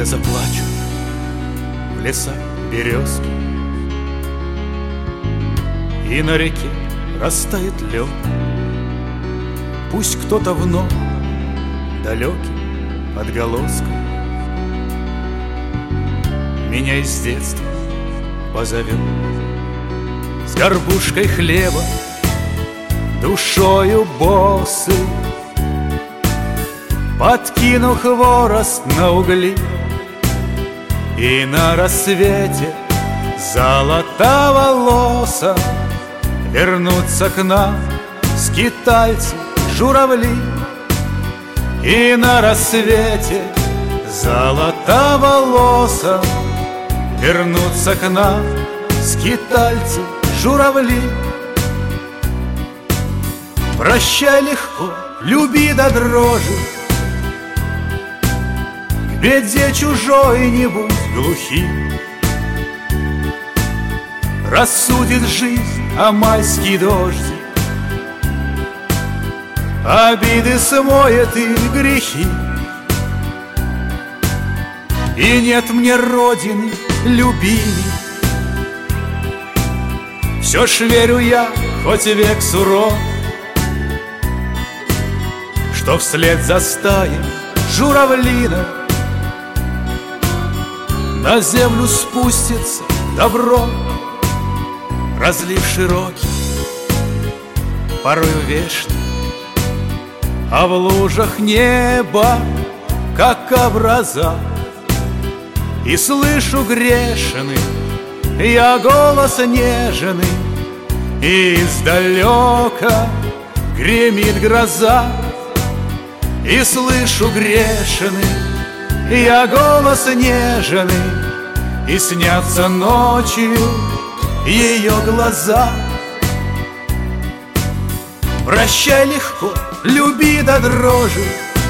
когда заплачут в лесах березки, и на реке растает лед, пусть кто-то вновь далеким отголоском меня из детства позовет с горбушкой хлеба, душою боссы, подкину хворост на угли, и на рассвете золотоволоса вернутся к нам скитальцы, журавли. И на рассвете золотоволоса вернутся к нам скитальцы, журавли. Прощай легко, люби до дрожи, к беде чужой не будь глухим. Рассудит жизнь, а майский дождик обиды смоет и грехи. И нет мне родины любимей, все ж верю я, хоть век суров, что вслед за стаей журавлина на землю спустится добро, разлив широкий, порою вечный, а в лужах неба, как образа. И слышу грешный я голос нежный, и издалека гремит гроза. И слышу грешный я голос нежный, и снятся ночью ее глаза. Прощай легко, люби до дрожи,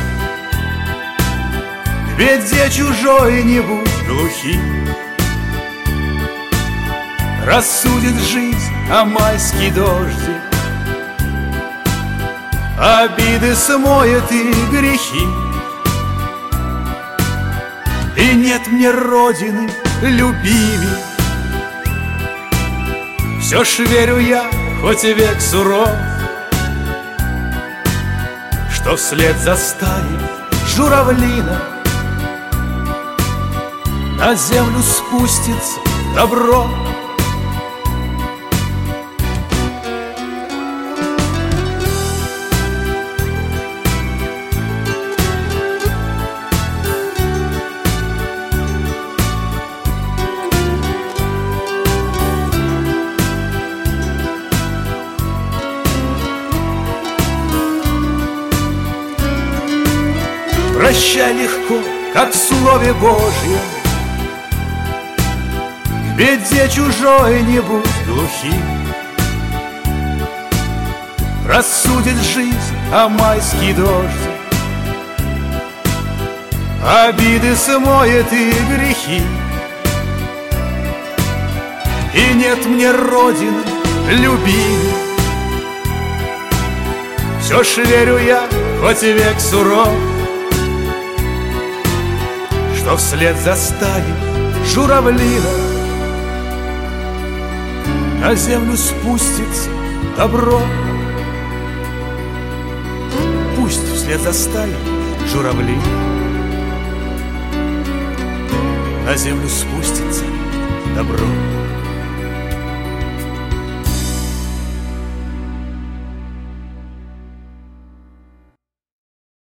к беде чужой не будь глухим. Рассудит жизнь, а майский дождик обиды смоет и грехи. И нет мне родины любимей, все ж верю я, хоть век суров, что вслед за стаей журавлина на землю спустится добро. Прощай легко, как в слове Божьем, к беде чужой не будь глухим. Рассудит жизнь, а майский дождик обиды смоет и грехи. И нет мне родины любимей, все ж верю я, хоть век суров, что вслед за стаей журавлина на землю спустится добро. Пусть вслед за стаей журавлина на землю спустится добро.